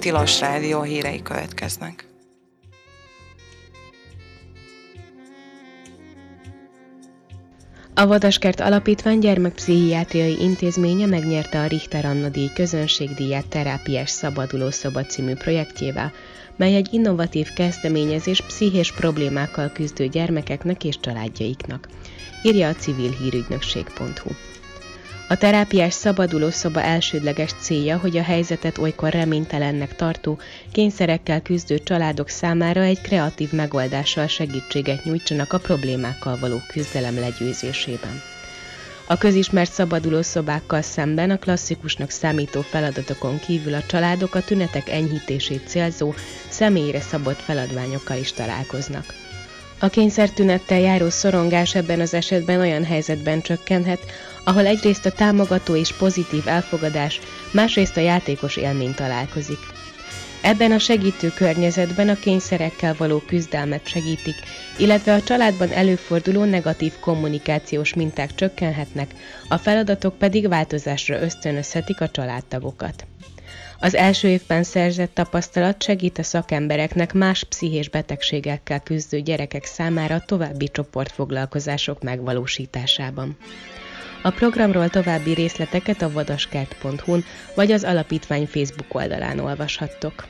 Tilos Rádió hírei következnek. A Vadaskert Alapítvány gyermekpszichiátriai intézménye megnyerte a Richter Anna díj közönségdíját Terápiás szabadulószoba című projektjével, mely egy innovatív kezdeményezés pszichés problémákkal küzdő gyermekeknek és családjaiknak, írja a civilhírügynökség.hu. A terápiás szabadulószoba elsődleges célja, hogy a helyzetet olykor reménytelennek tartó, kényszerekkel küzdő családok számára egy kreatív megoldással segítséget nyújtsanak a problémákkal való küzdelem legyőzésében. A közismert szabadulószobákkal szemben a klasszikusnak számító feladatokon kívül a családok a tünetek enyhítését célzó, személyre szabott feladványokkal is találkoznak. A kényszertünettel járó szorongás ebben az esetben olyan helyzetben csökkenhet, ahol egyrészt a támogató és pozitív elfogadás, másrészt a játékos élmény találkozik. Ebben a segítő környezetben a kényszerekkel való küzdelmet segítik, illetve a családban előforduló negatív kommunikációs minták csökkenhetnek, a feladatok pedig változásra ösztönözhetik a családtagokat. Az első évben szerzett tapasztalat segít a szakembereknek más pszichés betegségekkel küzdő gyerekek számára további csoportfoglalkozások megvalósításában. A programról további részleteket a vadaskert.hu-n vagy az alapítvány Facebook oldalán olvashattok.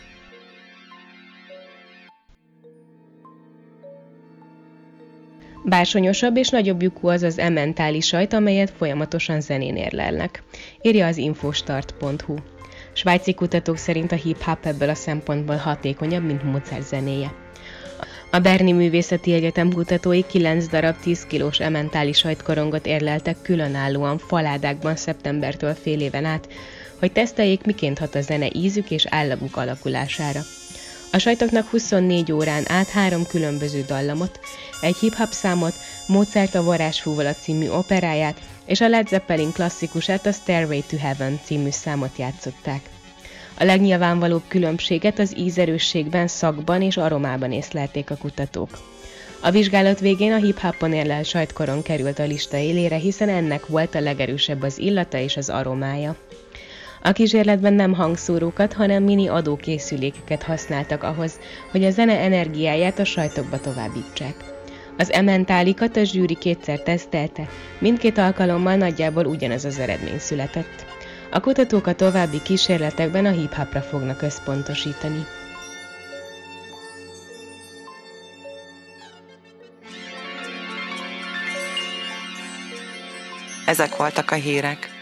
Bársonyosabb és nagyobb lyukú az az emmentáli sajt, amelyet folyamatosan zenén érlelnek, írja az infostart.hu. Svájci kutatók szerint a hip-hop ebből a szempontból hatékonyabb, mint Mozart zenéje. A Berni Művészeti Egyetem kutatói 9 darab 10 kilós emmentáli sajtkorongot érleltek különállóan faládákban szeptembertől fél éven át, hogy teszteljék, miként hat a zene ízük és állaguk alakulására. A sajtoknak 24 órán át 3 különböző dallamot, egy hip-hop számot, Mozart a Varázsfúvola című operáját és a Led Zeppelin klasszikusát, a Stairway to Heaven című számot játszották. A legnyilvánvalóbb különbséget az ízerősségben, szagban és aromában észlelték a kutatók. A vizsgálat végén a hip-hopon érlelt sajtkoron került a lista élére, hiszen ennek volt a legerősebb az illata és az aromája. A kísérletben nem hangszórókat, hanem mini adókészülékeket használtak ahhoz, hogy a zene energiáját a sajtokba továbbítsák. Az emmentálikat a zsűri kétszer tesztelte, mindkét alkalommal nagyjából ugyanaz az eredmény született. A kutatók a további kísérletekben a hip-hopra fognak összpontosítani. Ezek voltak a hírek.